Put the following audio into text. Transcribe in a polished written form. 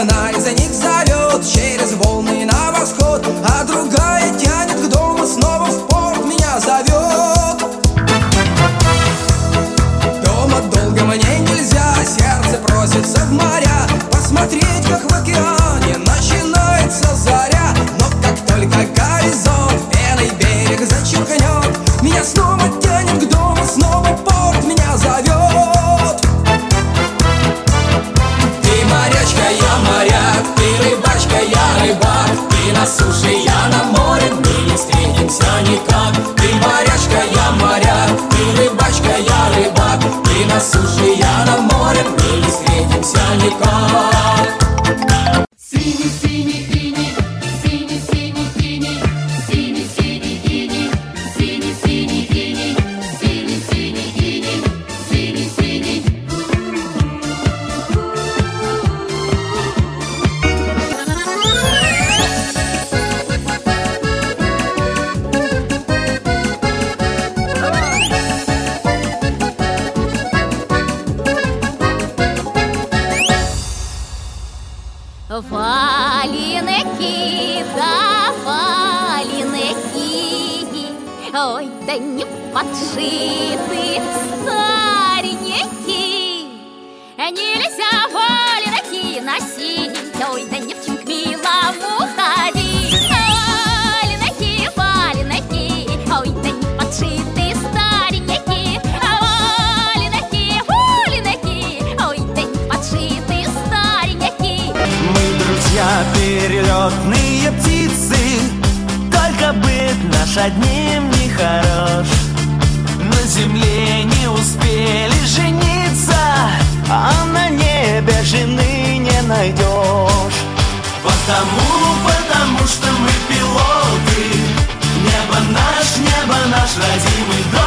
одна из них зовет через волны на восход, а другая тянет к дому, снова в порт меня зовет. Дома долго мне нельзя, сердце просится в моря, посмотреть, как в океане начинается заря. Но как только горизонт пеной берег зачеркнет, меня снова тянет к дому, снова порт меня зовет. Ты морячка, я моряк, ты рыбачка, я рыбак, ты на суше, я на море, мы не встретимся никак. Ты морячка, я моряк, ты рыбачка, я рыбак, ты на суше, я на море, мы не встретимся никак. Синий-синий иней, синий-синий иней, синий-синий иней, синий-синий иней, синий-синий иней, синий-синий. Валенки, да валенки, ой, да не подшиты старенькие. Нельзя валенки носить, ой, да девчонка милому ходить. Валенки, валенки, ой, да не подшиты старенькие. Валенки, валенки, ой, да не подшиты старенькие. Мы друзья, перелетные птицы, только быт наш одним не хорош. На земле не успели жениться, а на небе жены не найдешь. Потому что мы пилоты, небо наш родимый дом.